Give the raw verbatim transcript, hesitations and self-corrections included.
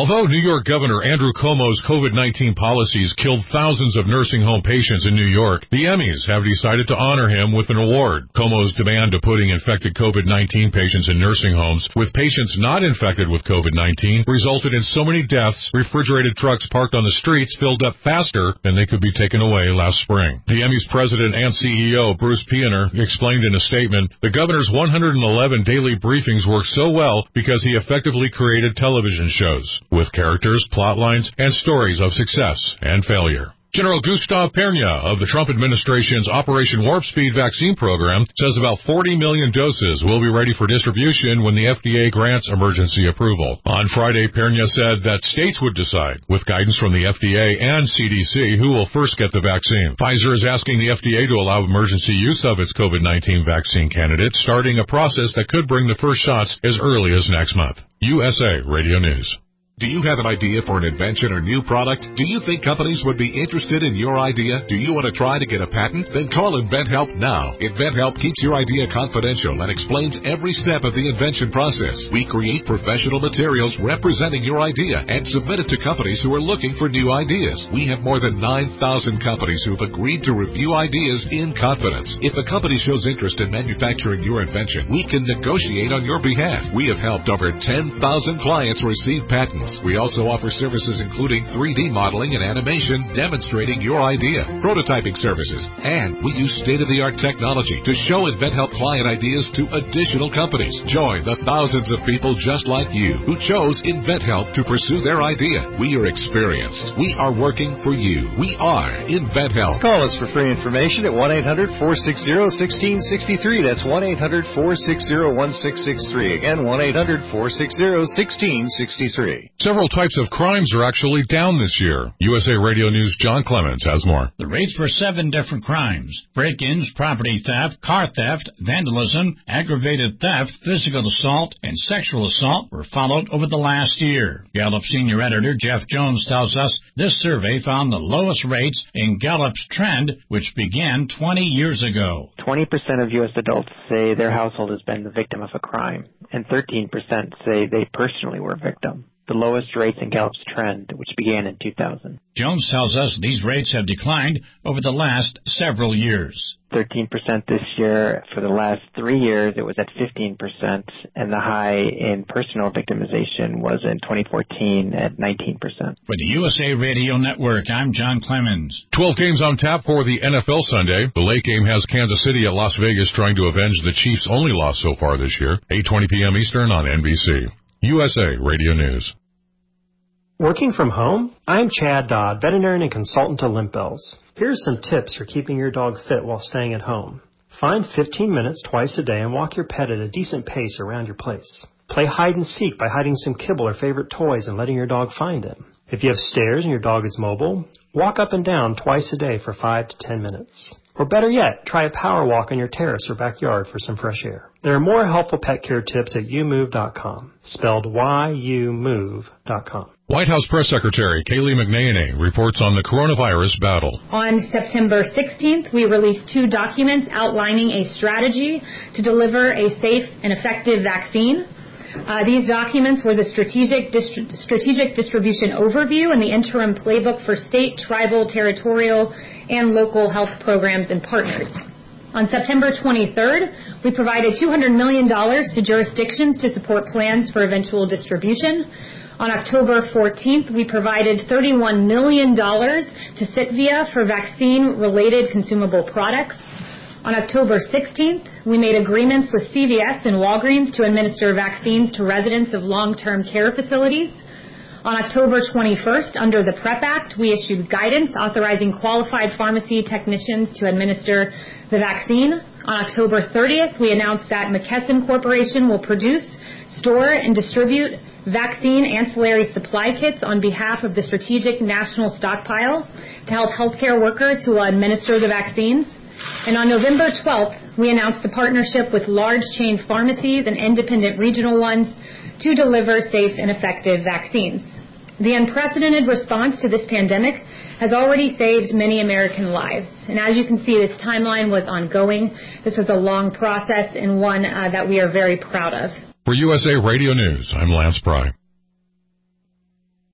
Although New York Governor Andrew Cuomo's COVID nineteen policies killed thousands of nursing home patients in New York, the Emmys have decided to honor him with an award. Cuomo's demand of putting infected COVID nineteen patients in nursing homes with patients not infected with COVID nineteen resulted in so many deaths, refrigerated trucks parked on the streets filled up faster than they could be taken away last spring. The Emmys president and C E O, Bruce Pioner, explained in a statement, the governor's one hundred eleven daily briefings worked so well because he effectively created television shows with characters, plot lines, and stories of success and failure. General Gustave Perna of the Trump administration's Operation Warp Speed vaccine program says about forty million doses will be ready for distribution when the F D A grants emergency approval. On Friday, Perna said that states would decide, with guidance from the F D A and C D C, who will first get the vaccine. Pfizer is asking the F D A to allow emergency use of its COVID nineteen vaccine candidate, starting a process that could bring the first shots as early as next month. U S A Radio News. Do you have an idea for an invention or new product? Do you think companies would be interested in your idea? Do you want to try to get a patent? Then call InventHelp now. InventHelp keeps your idea confidential and explains every step of the invention process. We create professional materials representing your idea and submit it to companies who are looking for new ideas. We have more than nine thousand companies who have agreed to review ideas in confidence. If a company shows interest in manufacturing your invention, we can negotiate on your behalf. We have helped over ten thousand clients receive patents. We also offer services including three D modeling and animation demonstrating your idea, prototyping services, and we use state-of-the-art technology to show InventHelp client ideas to additional companies. Join the thousands of people just like you who chose InventHelp to pursue their idea. We are experienced. We are working for you. We are InventHelp. Call us for free information at one eight hundred, four six zero, one six six three. That's one eight hundred, four six zero, one six six three. Again, one eight hundred, four six zero, one six six three. Several types of crimes are actually down this year. U S A Radio News' John Clemens has more. The rates for seven different crimes: break-ins, property theft, car theft, vandalism, aggravated theft, physical assault, and sexual assault were followed over the last year. Gallup senior editor Jeff Jones tells us this survey found the lowest rates in Gallup's trend, which began twenty years ago. twenty percent of U S adults say their household has been the victim of a crime, and thirteen percent say they personally were a victim. The lowest rates in Gallup's trend, which began in two thousand. Jones tells us these rates have declined over the last several years. thirteen percent this year. For the last three years, it was at fifteen percent, and the high in personal victimization was in twenty fourteen at nineteen percent. For the U S A Radio Network, I'm John Clemens. twelve games on tap for the N F L Sunday. The late game has Kansas City at Las Vegas trying to avenge the Chiefs' only loss so far this year. eight twenty p.m. Eastern on N B C. U S A Radio News. Working from home? I'm Chad Dodd, veterinarian and consultant to Limp Bells. Here's some tips for keeping your dog fit while staying at home. Find fifteen minutes twice a day and walk your pet at a decent pace around your place. Play hide and seek by hiding some kibble or favorite toys and letting your dog find them. If you have stairs and your dog is mobile, walk up and down twice a day for five to ten minutes. Or better yet, try a power walk on your terrace or backyard for some fresh air. There are more helpful pet care tips at you move dot com, spelled Y U move dot com. White House Press Secretary Kayleigh McEnany reports on the coronavirus battle. On September sixteenth, we released two documents outlining a strategy to deliver a safe and effective vaccine. Uh, these documents were the strategic, distri- strategic distribution overview and the interim playbook for state, tribal, territorial, and local health programs and partners. On September twenty-third, we provided two hundred million dollars to jurisdictions to support plans for eventual distribution. On October fourteenth, we provided thirty-one million dollars to Sitvia for vaccine-related consumable products. On October sixteenth, we made agreements with C V S and Walgreens to administer vaccines to residents of long-term care facilities. On October twenty-first, under the PrEP Act, we issued guidance authorizing qualified pharmacy technicians to administer the vaccine. On October thirtieth, we announced that McKesson Corporation will produce, store, and distribute vaccine ancillary supply kits on behalf of the Strategic National Stockpile to help healthcare workers who will administer the vaccines. And on November twelfth, we announced a partnership with large chain pharmacies and independent regional ones to deliver safe and effective vaccines. The unprecedented response to this pandemic has already saved many American lives. And as you can see, this timeline was ongoing. This was a long process and one uh, that we are very proud of. For U S A Radio News, I'm Lance Pry.